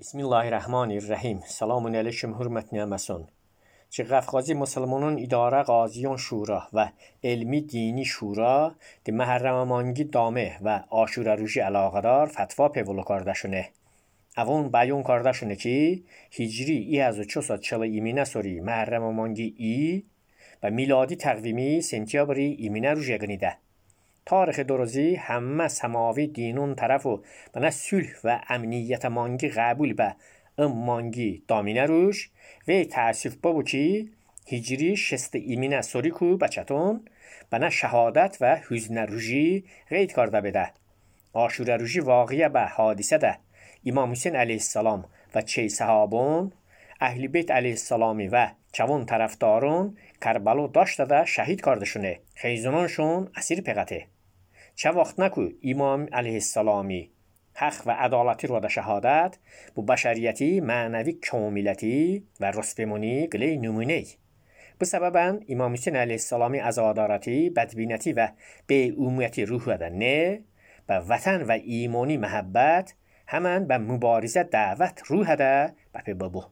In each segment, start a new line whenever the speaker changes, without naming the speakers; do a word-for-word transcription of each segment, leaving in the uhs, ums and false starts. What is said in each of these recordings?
Bismillahirrahmanirrahim. Selamun aleyküm hürmetli məsun. Ki Qafqazi Müslümanın İdara Qaziyon Şura və Elmi Dini Şura di Məhərrəməmangi dame və Aşura rüji əlaqədar fətva pevulu kardeşine. Avon bayon kardeşine ki Hicri bin چهارصد و چهل ایمینه سوری Məhərrəməmangi ای və miladi təqvimi sentyabri ایمینه rüje qnidə. تاریخ دروزی همه سماوی دینون طرفو بنا صلح و امنیت مانگی قبول به ام مانگی دامینه روش و تأسف بابو کی هجری شست ایمینه سوریکو بچتون بنا شهادت و حزن روژی غید کرده بده. آشور روژی واقعی به حادثه ده امام حسین علیه السلام و چه صحابون اهل بیت علیه السلامی و چوون طرفدارون کربلو داشته ده شهید کردشونه خیزونانشون اسیر پیغته. چه وقت نکو امام علیه السلامی حق و عدالتی رو ده شهادت bu بشریتی معنوی کاملتی و رستمونی گلی نمونه. Bu سببن امام حسین علیه السلامی عزادارتی بدبینتی و به عمومیتی روح ده نه به وطن و ایمانی محبت همان به مبارزه دعوت روح ده به بابو.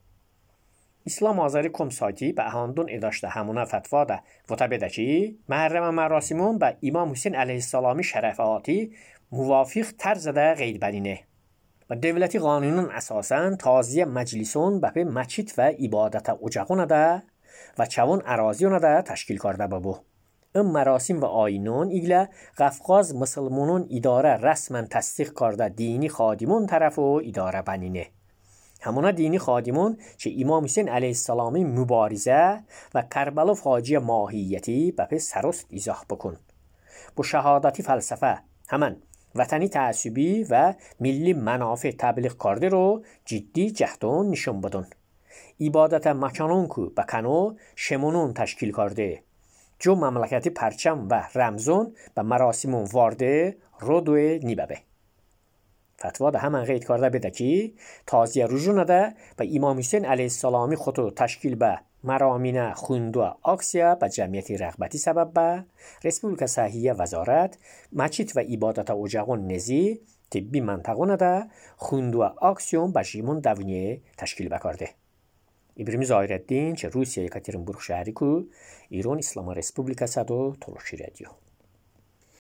اسلام آذری کم سایتی به اهاندون اداشته همونه فتوا ده و تبده که محرم مراسمون به امام حسین علیه السلامی شرفاتی موافق طرز ده غید بدینه و دولتی قانونون اساساً تازیه مجلسون به مچیت و عبادت اجاقون ده و چون اراضیون ده تشکیل کرده بابو. این مراسم و آینون ایگله قفقاز مسلمانون اداره رسما تصدیق کرده دینی خادمون طرفو اداره بنینه. همونا دینی خادمون که امام حسین علیه السلامی مبارزه و کربلا فاجعه ماهیتی به سرست ایزاح بکن. با شهادتی فلسفه همان وطنی تعصبی و ملی منافع تبلیغ کرده رو جدی جهدون نشون بدن. عبادت مکانون کو بکنو شمونون تشکیل کرده. جو مملکتی پرچم و رمزون به مراسمون وارده رو دوی نیبه. فتوا ده همان غید کرده بده که تازیه رجوع نده و امام حسین علیه السلامی خودو تشکیل به مرامین خوندو آکسیا به جمعیتی رغبتی سبب به رسپولیکا صحیه وزارت مچیت و عبادت اجاقون نزی طبی منطقه نده خوندو آکسیون به جیمون دونیه تشکیل بکرده. ابراهیم ظاهرالدین چه روسیه یکاترینبورگ شهری کو ایران اسلام رسپولیکا صدو تلوشی رادیو